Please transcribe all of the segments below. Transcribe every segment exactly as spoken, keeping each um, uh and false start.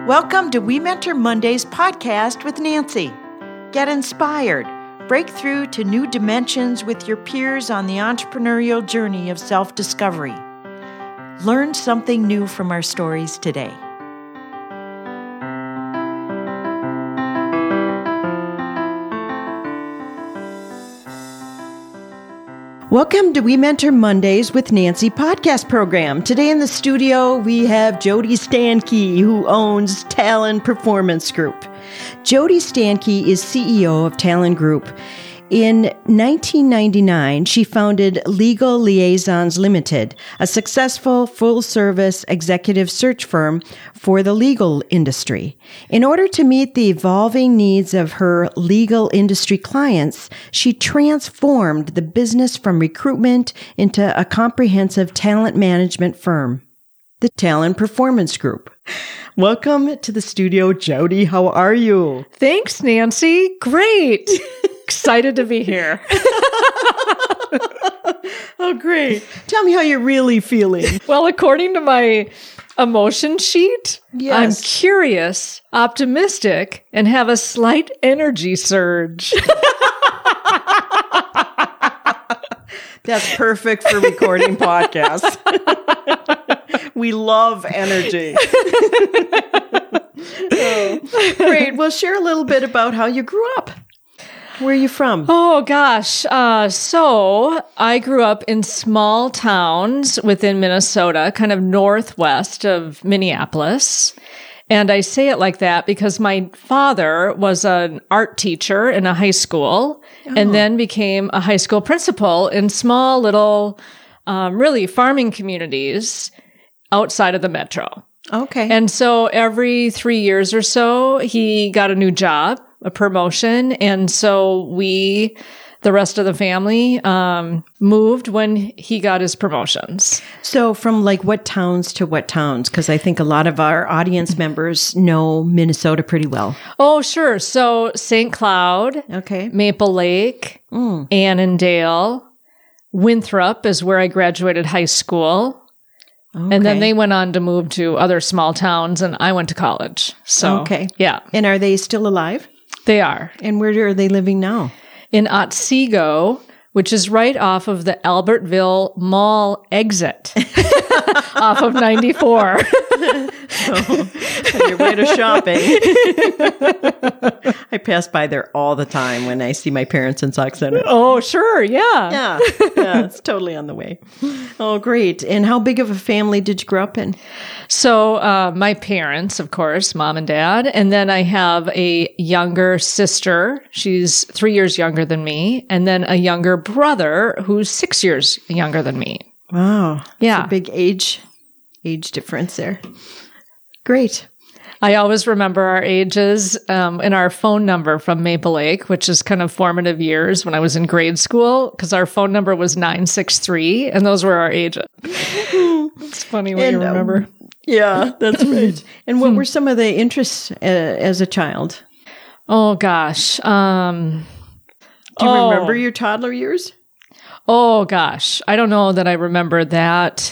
Welcome to We Mentor Mondays podcast with Nancy. Get inspired. Break through to new dimensions with your peers on the entrepreneurial journey of self-discovery. Learn something new from our stories today. Welcome to We Mentor Mondays with Nancy podcast program. Today in the studio, we have Jody Stankey, who owns Talon Performance Group. Jody Stankey is C E O of Talon Group. In nineteen ninety-nine, she founded Legal Liaisons Limited, a successful full-service executive search firm for the legal industry. In order to meet the evolving needs of her legal industry clients, she transformed the business from recruitment into a comprehensive talent management firm, the Talon Performance Group. Welcome to the studio, Jody. How are you? Thanks, Nancy. Great. Excited to be here. Oh, great. Tell me how you're really feeling. Well, according to my emotion sheet, Yes. I'm curious, optimistic, and have a slight energy surge. That's perfect for recording podcasts. We love energy. Oh, great. Well, share a little bit about how you grew up. Where are you from? Oh, gosh. Uh, so I grew up in small towns within Minnesota, kind of northwest of Minneapolis. And I say it like that because my father was an art teacher in a high school Oh. and then became a high school principal in small little, um, really farming communities outside of the metro. Okay. And so every three years or so, he got a new job, a promotion. And so we, the rest of the family, um, moved when he got his promotions. So from like what towns to what towns? Because I think a lot of our audience members know Minnesota pretty well. Oh, sure. So Saint Cloud, Okay. Maple Lake, Mm. Annandale, Winthrop is where I graduated high school. Okay. And then they went on to move to other small towns, and I went to college. So, Okay. yeah, And are they still alive? they are. And where are they living now? In Otsego, which is right off of the Albertville Mall exit off of ninety-four. On your way to shopping. I pass by there all the time when I see my parents in Sauk Center. Oh, sure. Yeah. Yeah, yeah, it's totally on the way. Oh, great. And how big of a family did you grow up in? So uh, my parents, of course, mom and dad. And then I have a younger sister. She's three years younger than me. And then a younger brother who's six years younger than me. Wow. Yeah. It's a big age, age difference there. Great. I always remember our ages um, and our phone number from Maple Lake, which is kind of formative years when I was in grade school, because our phone number was nine six three, and those were our ages. It's funny when And, you remember. um, Yeah, that's right. And what were some of the interests uh, as a child? Oh, gosh. Um, Do you oh, remember your toddler years? Oh, gosh. I don't know that I remember that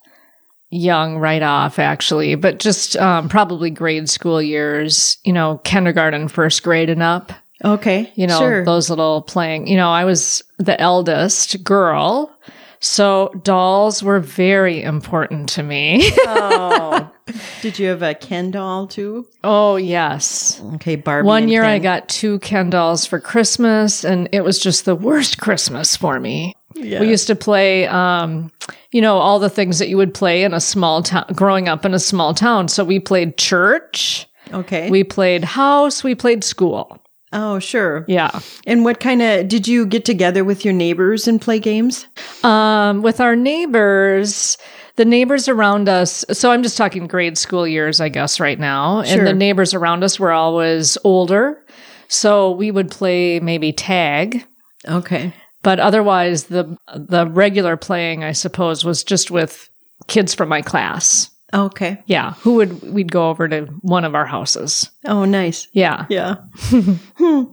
young right off, actually, but just um, probably grade school years, you know, kindergarten, first grade and up. Okay. You know, sure. those little playing, you know, I was the eldest girl. So dolls were very important to me. Oh. Did you have a Ken doll too? Oh, yes. Okay, Barbie. One and year Ken. I got two Ken dolls for Christmas, and it was just the worst Christmas for me. Yeah. We used to play, um, you know, all the things that you would play in a small town, growing up in a small town. So we played church, Okay. we played house, we played school. Oh, sure. Yeah. And what kind of, did you get together with your neighbors and play games? Um, with our neighbors, the neighbors around us, so I'm just talking grade school years, I guess, right now. Sure. And the neighbors around us were always older. So we would play maybe tag. Okay. But otherwise, the the regular playing, I suppose, was just with kids from my class. Okay. Yeah, who would we'd go over to one of our houses. Oh, nice. Yeah. Yeah. Hmm.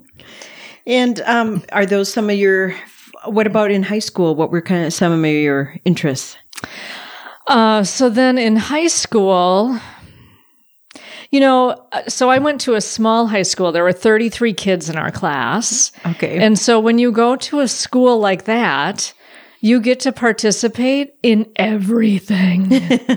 And um, are those some of your, what about in high school? What were kind of some of your interests? Uh, so then in high school, You know, so I went to a small high school. There were thirty-three kids in our class. Okay. And so when you go to a school like that, you get to participate in everything.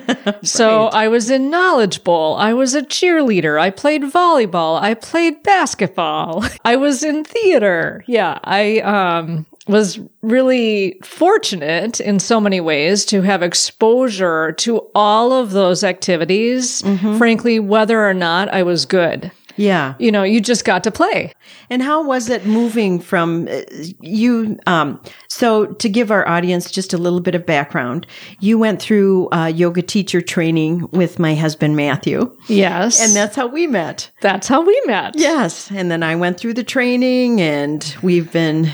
So I was in Knowledge Bowl. I was a cheerleader. I played volleyball. I played basketball. I was in theater. Yeah, I um, was really fortunate in so many ways to have exposure to all of those activities, mm-hmm. frankly, whether or not I was good. Yeah. You know, you just got to play. And how was it moving from uh, you? Um, so to give our audience just a little bit of background, you went through uh, yoga teacher training with my husband, Matthew. Yes. And that's how we met. That's how we met. Yes. And then I went through the training and we've been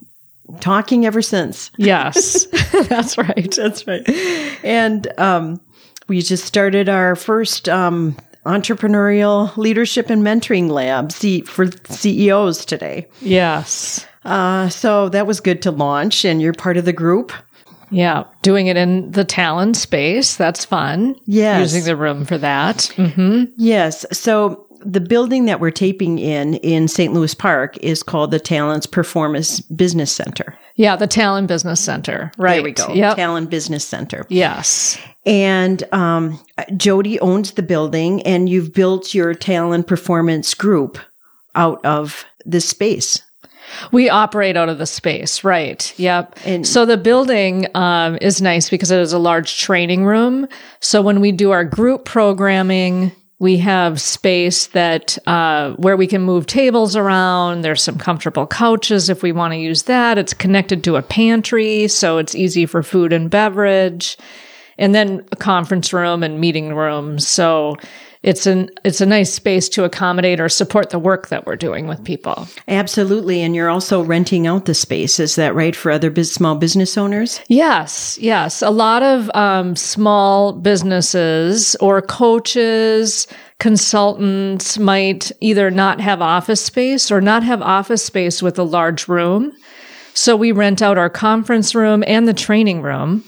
talking ever since. Yes. That's right. That's right. And um, we just started our first um entrepreneurial leadership and mentoring lab C- for C E Os today. Yes. Uh, so that was good to launch, and you're part of the group. Yeah. Doing it in the Talon space. That's fun. Yes. Using the room for that. Mm-hmm. Yes. So the building that we're taping in, in Saint Louis Park, is called the Talon's Performance Business Center. Yeah, the Talon Business Center. Right. There we go. Yep. Talon Business Center. Yes. And um, Jody owns the building, and you've built your Talon Performance group out of this space. We operate out of the space, right? Yep. And so the building um, is nice because it is a large training room. So when we do our group programming, we have space that uh, where we can move tables around. There's some comfortable couches if we want to use that. It's connected to a pantry, so it's easy for food and beverage. And then a conference room and meeting rooms. So it's an it's a nice space to accommodate or support the work that we're doing with people. Absolutely. And you're also renting out the space. Is that right, for other biz- small business owners? Yes, yes. A lot of um, small businesses or coaches, consultants might either not have office space or not have office space with a large room. So we rent out our conference room and the training room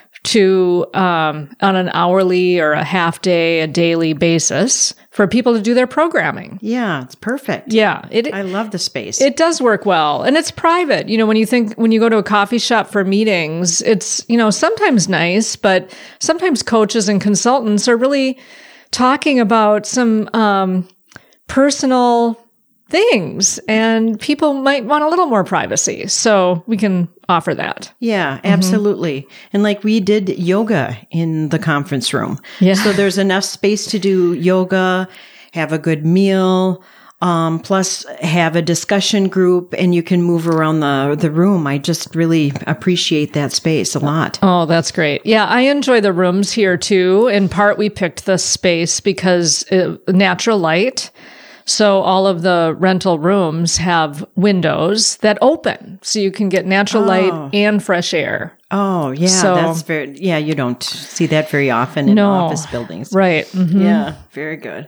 to um, on an hourly or a half day, a daily basis for people to do their programming. Yeah, it's perfect. Yeah. It, I love the space. It does work well. And it's private. You know, when you think, when you go to a coffee shop for meetings, it's, you know, sometimes nice, but sometimes coaches and consultants are really talking about some um, personal things, and people might want a little more privacy. So we can offer that. Yeah, absolutely. Mm-hmm. And like we did yoga in the conference room. Yeah. So there's enough space to do yoga, have a good meal, um, plus have a discussion group, and you can move around the, the room. I just really appreciate that space a lot. Oh, that's great. Yeah, I enjoy the rooms here too. In part, we picked this space because it, natural light. So all of the rental rooms have windows that open, so you can get natural Oh. light and fresh air. Oh, yeah, So- that's very, yeah, you don't see that very often in No. office buildings. Right. Mhm. Yeah, very good.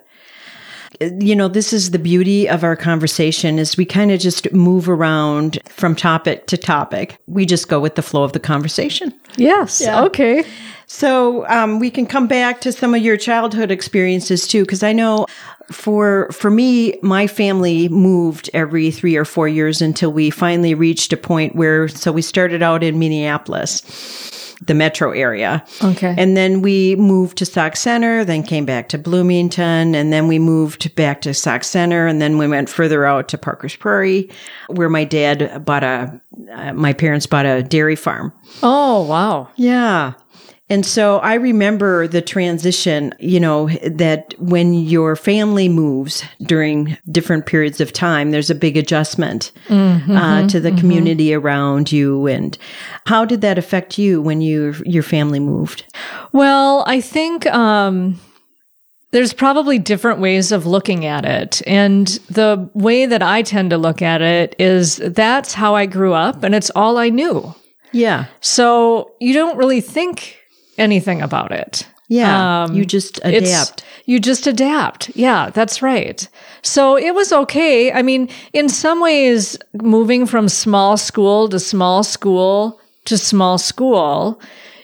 You know, this is the beauty of our conversation, is we kind of just move around from topic to topic. We just go with the flow of the conversation. Yes. Yeah. Okay. So um, we can come back to some of your childhood experiences too, because I know for for me, my family moved every three or four years until we finally reached a point where, so we started out in Minneapolis, the metro area. Okay. And then we moved to Sauk Center, then came back to Bloomington, and then we moved back to Sauk Center, and then we went further out to Parker's Prairie, where my dad bought a, uh, my parents bought a dairy farm. Oh, wow. Yeah. And so I remember the transition, you know, that when your family moves during different periods of time, there's a big adjustment mm-hmm, uh, to the mm-hmm. community around you. And how did that affect you when you your family moved? Well, I think um, there's probably different ways of looking at it. And the way that I tend to look at it is that's how I grew up, and it's all I knew. Yeah. So you don't really think anything about it. Yeah. Um, you just adapt. You just adapt. Yeah, that's right. So it was okay. I mean, in some ways, moving from small school to small school to small school,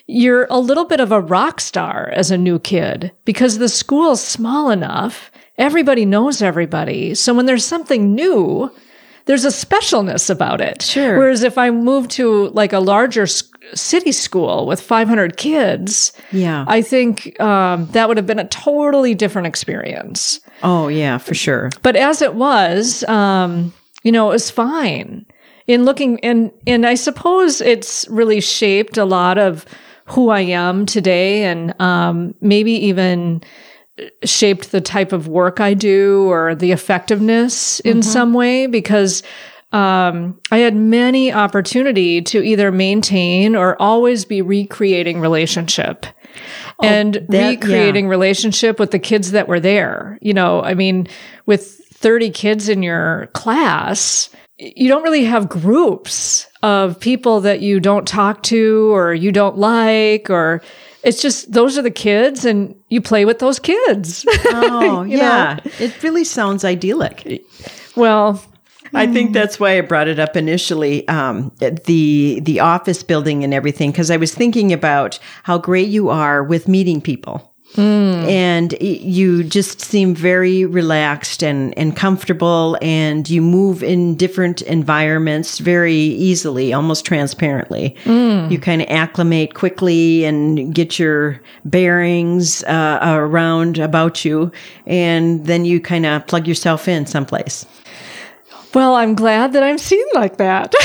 you're a little bit of a rock star as a new kid because the school's small enough. Everybody knows everybody. So when there's something new, there's a specialness about it. Sure. Whereas if I moved to like a larger city school with five hundred kids, yeah, I think um, that would have been a totally different experience. Oh, yeah, for sure. But as it was, um, you know, it was fine. In looking, and and I suppose it's really shaped a lot of who I am today, and um, maybe even shaped the type of work I do or the effectiveness in mm-hmm. some way, because um, I had many opportunity to either maintain or always be recreating relationship. Oh, and that, recreating yeah. relationship with the kids that were there. You know, I mean, with thirty kids in your class, you don't really have groups of people that you don't talk to or you don't like, or it's just, those are the kids and you play with those kids. Oh, yeah. Know? It really sounds idyllic. Well, I think that's why I brought it up initially, um, the the office building and everything, because I was thinking about how great you are with meeting people. Mm. And you just seem very relaxed and, and comfortable, and you move in different environments very easily, almost transparently. Mm. You kind of acclimate quickly and get your bearings uh, around about you, and then you kind of plug yourself in someplace. Well, I'm glad that I'm seen like that.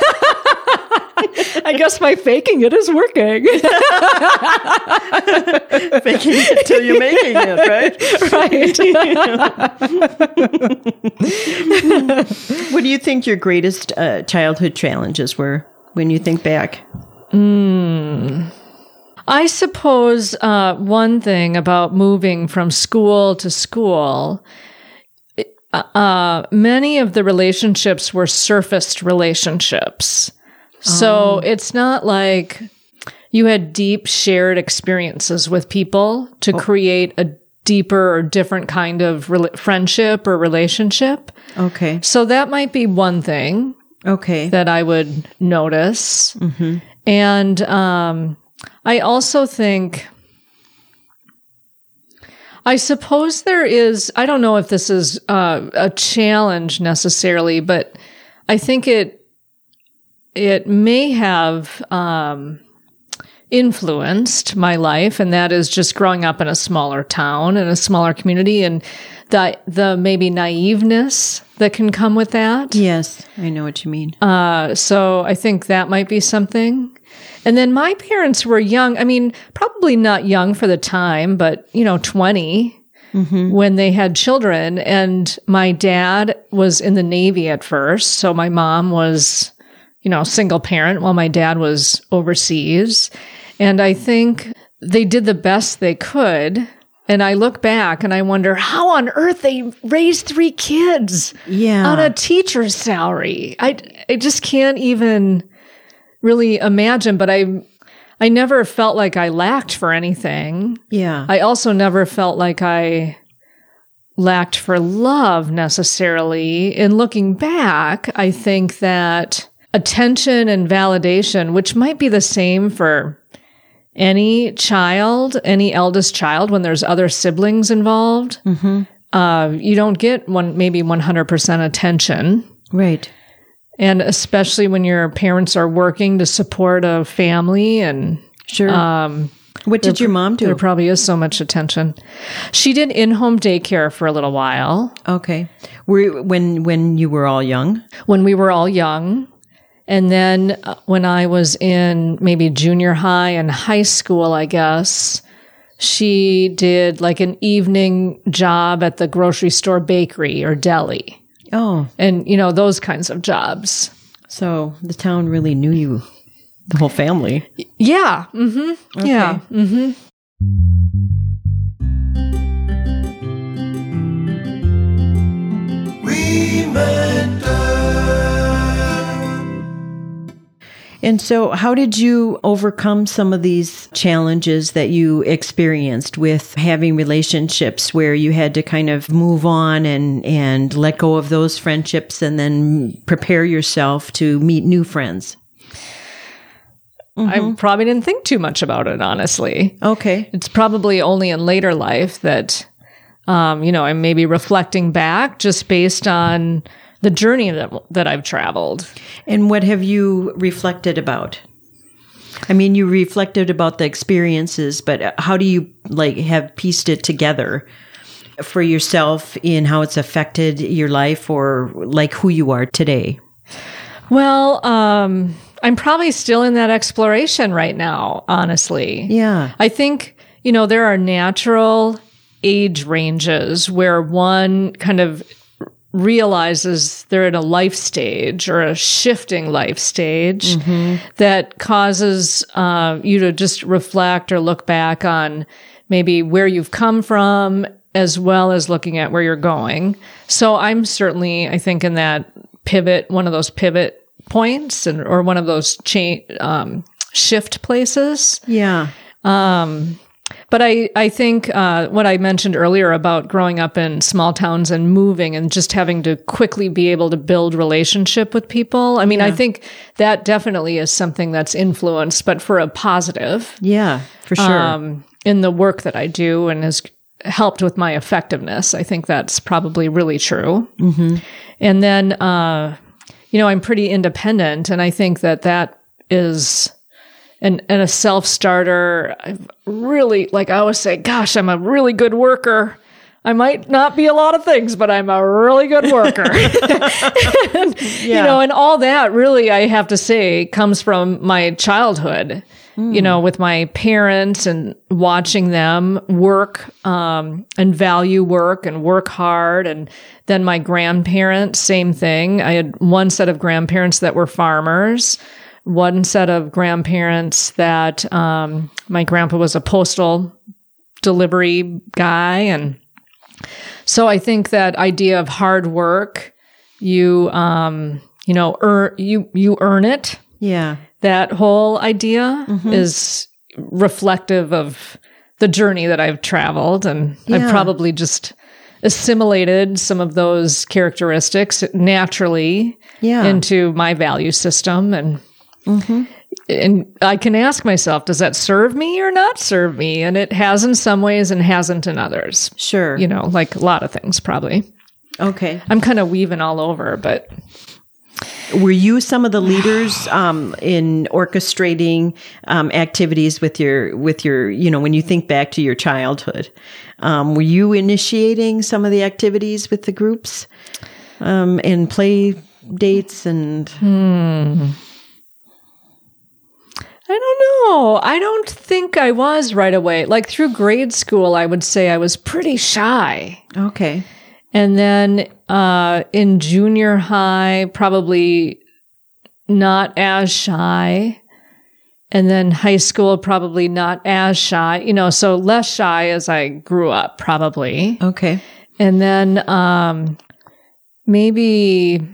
I guess my faking it is working. Faking it till you're making it, right? Right. What do you think your greatest uh, childhood challenges were when you think back? Mm. I suppose uh, one thing about moving from school to school, uh, many of the relationships were surfaced relationships. So oh. It's not like you had deep shared experiences with people to oh. create a deeper or different kind of re- friendship or relationship. Okay. So that might be one thing. Okay. That I would notice. Mm-hmm. And um, I also think, I suppose there is, I don't know if this is uh, a challenge necessarily, but I think it, It may have um, influenced my life, and that is just growing up in a smaller town, in a smaller community, and the the maybe naiveness that can come with that. Yes, I know what you mean. Uh, so I think that might be something. And then my parents were young. I mean, probably not young for the time, but, you know, twenty mm-hmm. when they had children. And my dad was in the Navy at first, so my mom was, you know, single parent while my dad was overseas. And I think they did the best they could. And I look back and I wonder how on earth they raised three kids yeah. on a teacher's salary. I, I just can't even really imagine, but I, I never felt like I lacked for anything. Yeah. I also never felt like I lacked for love necessarily. In looking back, I think that attention and validation, which might be the same for any child, any eldest child, when there's other siblings involved, mm-hmm. uh, you don't get one, maybe one hundred percent attention. Right. And especially when your parents are working to support a family and sure. Um, what did your mom do? There probably is so much attention. She did in-home daycare for a little while. Okay. Were you, when when you were all young? When we were all young. And then uh, when I was in maybe junior high and high school, I guess, she did like an evening job at the grocery store bakery or deli. Oh. And, you know, those kinds of jobs. So the town really knew you, the whole family. Yeah. Mm-hmm. Okay. Yeah. Mm-hmm. We met. And so how did you overcome some of these challenges that you experienced with having relationships where you had to kind of move on and, and let go of those friendships and then prepare yourself to meet new friends? I probably didn't think too much about it, honestly. Okay. It's probably only in later life that, um, you know, I'm maybe reflecting back just based on the journey that that I've traveled. And what have you reflected about? I mean, you reflected about the experiences, but how do you like have pieced it together for yourself in how it's affected your life or like who you are today? Well, um, I'm probably still in that exploration right now, honestly. Yeah. I think, you know, there are natural age ranges where one kind of realizes they're in a life stage or a shifting life stage mm-hmm. that causes uh, you to just reflect or look back on maybe where you've come from as well as looking at where you're going. So I'm certainly, I think, in that pivot, one of those pivot points and or one of those cha- um, shift places. Yeah. Um, but I, I think uh, what I mentioned earlier about growing up in small towns and moving and just having to quickly be able to build relationship with people. I mean, yeah. I think that definitely is something that's influenced, but for a positive. Yeah, for sure. Um, in the work that I do and has helped with my effectiveness. I think that's probably really true. Mm-hmm. And then, uh, you know, I'm pretty independent, and I think that that is an, and a self-starter. I've really, like I always say, gosh, I'm a really good worker. I might not be a lot of things, but I'm a really good worker. and, yeah. You know, and all that really, I have to say, comes from my childhood. You know, with my parents and watching them work um, and value work and work hard. And then my grandparents, same thing. I had one set of grandparents that were farmers, one set of grandparents that um, my grandpa was a postal delivery guy. And so I think that idea of hard work, you, um, you know, earn, you, you earn it. Yeah. That whole idea mm-hmm. is reflective of the journey that I've traveled, and yeah. I've probably just assimilated some of those characteristics naturally yeah. into my value system. And mm-hmm. and I can ask myself, does that serve me or not serve me? And it has in some ways and hasn't in others. Sure. You know, like a lot of things probably. Okay. I'm kind of weaving all over, but... Were you some of the leaders um, in orchestrating um, activities with your, with your, you know, when you think back to your childhood? Um, were you initiating some of the activities with the groups um, and play dates and? Hmm. I don't know. I don't think I was right away. Like through grade school, I would say I was pretty shy. Okay. And then uh, in junior high, probably not as shy. And then high school, probably not as shy. You know, so less shy as I grew up, probably. Okay. And then um, maybe...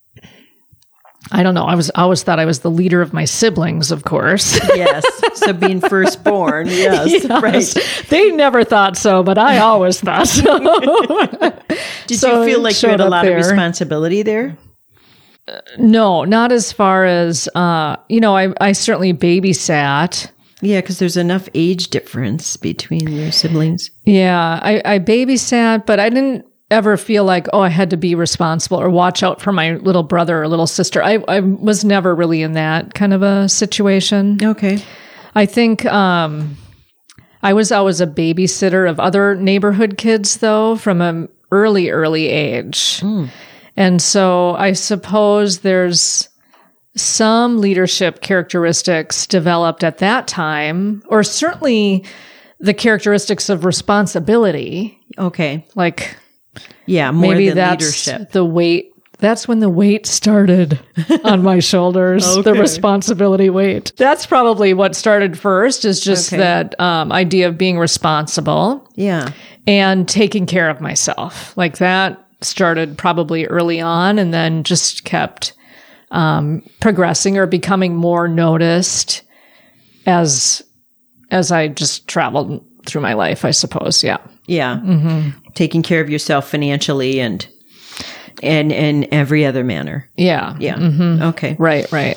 I don't know. I was I always thought I was the leader of my siblings, of course. Yes. So being firstborn, yes, yes. Right. They never thought so, but I always thought so. Did so you feel like you had a lot there. of responsibility there? Uh, no, not as far as, uh, you know, I, I certainly babysat. Yeah, because there's enough age difference between your siblings. Yeah, I, I babysat, but I didn't ever feel like, oh, I had to be responsible or watch out for my little brother or little sister. I, I was never really in that kind of a situation. Okay. I think um, I was always a babysitter of other neighborhood kids, though, from an early, early age. Mm. And so I suppose there's some leadership characteristics developed at that time, or certainly the characteristics of responsibility. Okay. Like... Yeah, more Maybe than that's leadership. The weight. That's when the weight started on my shoulders, okay. The responsibility weight. That's probably what started first, is just okay. that um, idea of being responsible. Yeah. And taking care of myself. Like that started probably early on and then just kept um, progressing or becoming more noticed as as I just traveled through my life, I suppose. Yeah. Yeah. Mm-hmm. Taking care of yourself financially and and in every other manner. Yeah. Yeah. Mm-hmm. Okay. Right, right.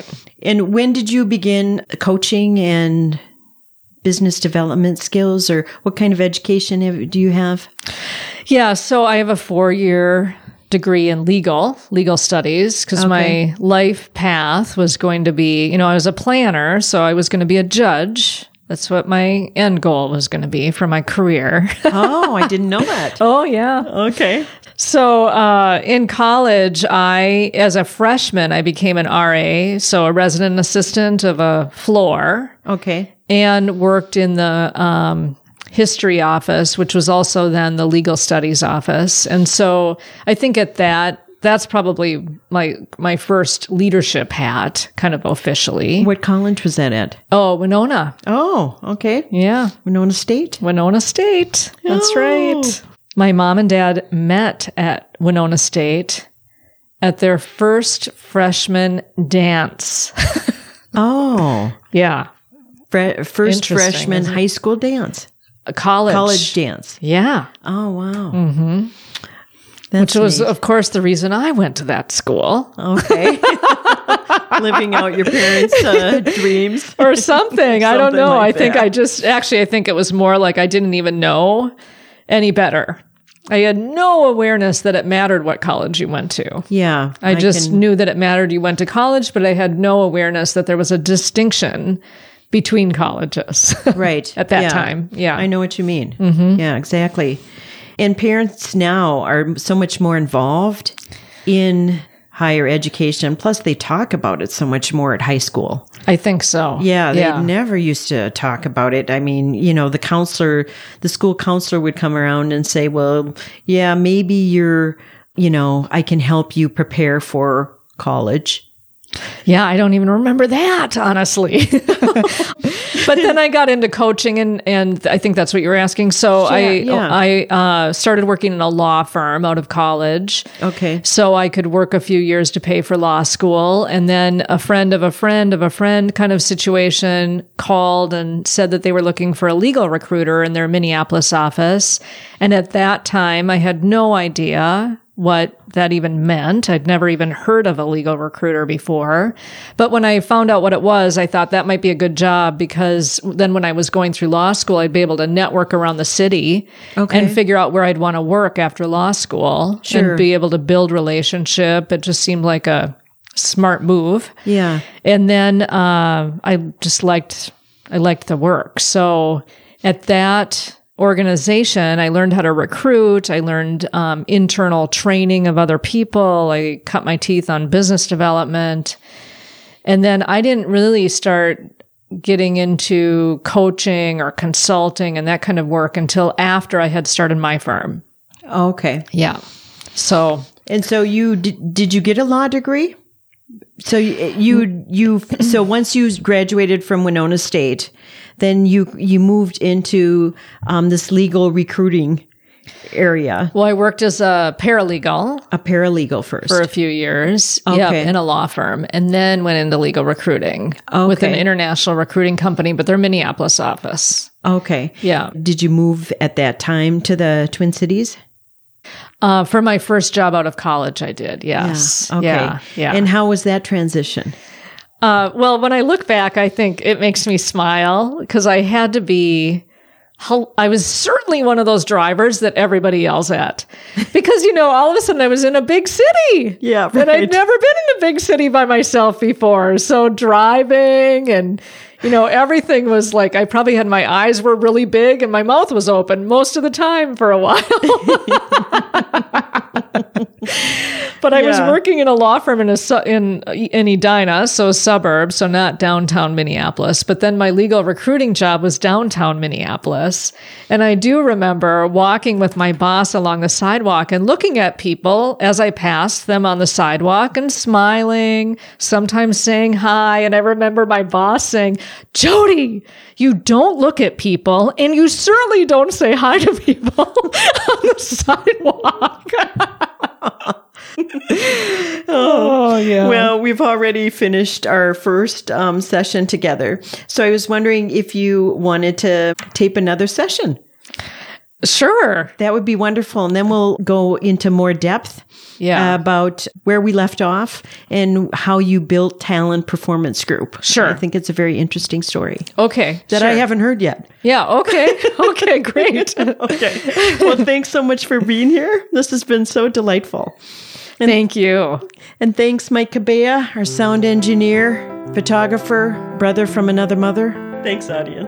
And when did you begin coaching and business development skills, or what kind of education have, do you have? Yeah, so I have a four-year degree in legal, legal studies, because Okay. my life path was going to be, you know, I was a planner, so I was going to be a judge. That's what my end goal was going to be for my career. Oh, I didn't know that. Oh, yeah. Okay. So uh, in college, I, as a freshman, I became an R A, so a resident assistant of a floor, Okay. and worked in the um, history office, which was also then the legal studies office. And so I think at that, that's probably my my first leadership hat, kind of officially. What college was that at? Oh, Winona. Oh, okay. Yeah. Winona State? Winona State. That's Oh. right. My mom and dad met at Winona State at their first freshman dance. Oh. Yeah. Fre- first Interesting, freshman isn't it? high school dance. A college. College dance. Yeah. Oh, wow. Mm-hmm. Which was, of course, the reason I went to that school. Okay. Living out your parents' uh, dreams. Or something. I don't Something know. like I think that. I just, actually, I think it was more like I didn't even know any better. I had no awareness that it mattered what college you went to. Yeah. I just can- knew that it mattered you went to college, but I had no awareness that there was a distinction between colleges. Right. At that Yeah. time. Yeah. I know what you mean. Mm-hmm. Yeah, exactly. And parents now are so much more involved in higher education. Plus, they talk about it so much more at high school. I think so. Yeah, they yeah. never used to talk about it. I mean, you know, the counselor, the school counselor would come around and say, well, yeah, maybe you're, you know, I can help you prepare for college. Yeah, I don't even remember that, honestly. But then I got into coaching, and, and I think that's what you were asking. So I yeah. I uh, started working in a law firm out of college. Okay. So I could work a few years to pay for law school. And then a friend of a friend of a friend kind of situation called and said that they were looking for a legal recruiter in their Minneapolis office. And at that time, I had no idea what that even meant. I'd never even heard of a legal recruiter before. But when I found out what it was, I thought that might be a good job, because then when I was going through law school, I'd be able to network around the city Okay. and figure out where I'd want to work after law school Sure. and be able to build relationship. It just seemed like a smart move. Yeah. And then uh, I just liked I liked the work. So at that organization, I learned how to recruit. I learned um, internal training of other people. I cut my teeth on business development. And then I didn't really start getting into coaching or consulting and that kind of work until after I had started my firm. Okay. Yeah. So And so you did, did you get a law degree? So you, you, you, so once you graduated from Winona State, then you, you moved into, um, this legal recruiting area, well, I worked as a paralegal a paralegal first. for a few years. Okay. Yeah, in a law firm, and then went into legal recruiting with an Okay. international recruiting company, but their Minneapolis office. Okay. Yeah. Did you move at that time to the Twin Cities? Uh, for my first job out of college, I did. Yes. Okay. Yeah. Yeah. And how was that transition? Uh, well, when I look back, I think it makes me smile, because I had to be, I was certainly one of those drivers that everybody yells at, because, you know, all of a sudden I was in a big city. Yeah, And right. I'd never been in a big city by myself before. So driving and, you know, everything was like, I probably had my eyes were really big and my mouth was open most of the time for a while. But I was Yeah. working in a law firm in a su- in in Edina, so suburb, so not downtown Minneapolis. But then my legal recruiting job was downtown Minneapolis, and I do remember walking with my boss along the sidewalk and looking at people as I passed them on the sidewalk and smiling, sometimes saying hi. And I remember my boss saying, "Jody, you don't look at people, and you certainly don't say hi to people on the sidewalk." Oh, yeah. Well, we've already finished our first um, session together. So I was wondering if you wanted to tape another session. Sure. That would be wonderful. And then we'll go into more depth Yeah. uh, about where we left off and how you built Talent Performance Group. Sure. I think it's a very interesting story Okay. that sure. I haven't heard yet. Yeah. Okay. Okay. Great. Okay. Well, thanks so much for being here. This has been so delightful. And, Thank you. And thanks, Mike Cabea, our sound engineer, photographer, brother from another mother. Thanks, audience.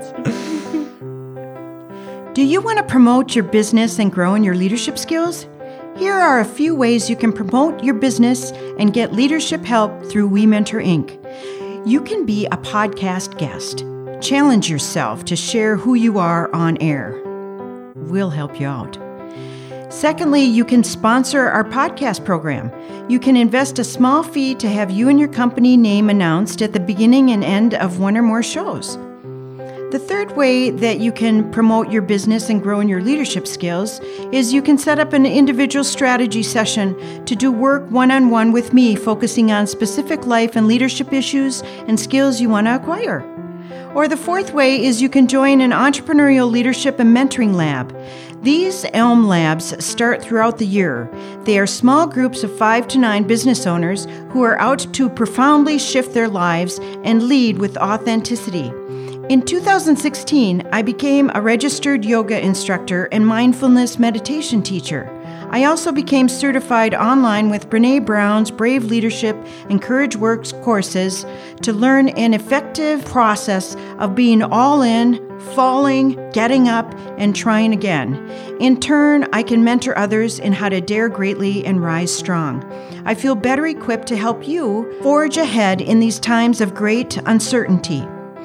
Do you want to promote your business and grow in your leadership skills? Here are a few ways you can promote your business and get leadership help through We Mentor Incorporated. You can be a podcast guest. Challenge yourself to share who you are on air. We'll help you out. Secondly, you can sponsor our podcast program. You can invest a small fee to have you and your company name announced at the beginning and end of one or more shows. The third way that you can promote your business and grow in your leadership skills is you can set up an individual strategy session to do work one-on-one with me, focusing on specific life and leadership issues and skills you want to acquire. Or the fourth way is you can join an entrepreneurial leadership and mentoring lab. These ELM labs start throughout the year. They are small groups of five to nine business owners who are out to profoundly shift their lives and lead with authenticity. In two thousand sixteen, I became a registered yoga instructor and mindfulness meditation teacher. I also became certified online with Brené Brown's Brave Leadership and Courage Works courses to learn an effective process of being all in, falling, getting up, and trying again. In turn, I can mentor others in how to dare greatly and rise strong. I feel better equipped to help you forge ahead in these times of great uncertainty.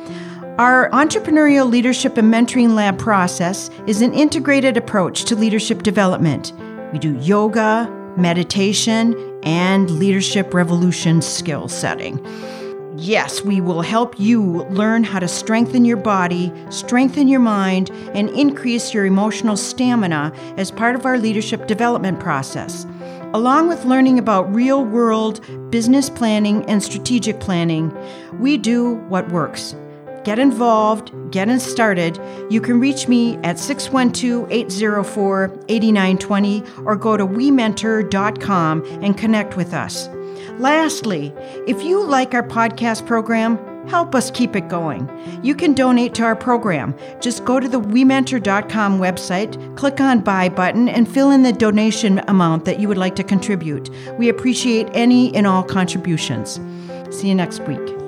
Our Entrepreneurial Leadership and Mentoring Lab process is an integrated approach to leadership development. We do yoga, meditation, and leadership revolution skill setting. Yes, we will help you learn how to strengthen your body, strengthen your mind, and increase your emotional stamina as part of our leadership development process. Along with learning about real-world business planning and strategic planning, we do what works. Get involved, get it started. You can reach me at six one two, eight zero four, eight nine two zero or go to we mentor dot com and connect with us. Lastly, if you like our podcast program, help us keep it going. You can donate to our program. Just go to the we mentor dot com website, click on Buy button, and fill in the donation amount that you would like to contribute. We appreciate any and all contributions. See you next week.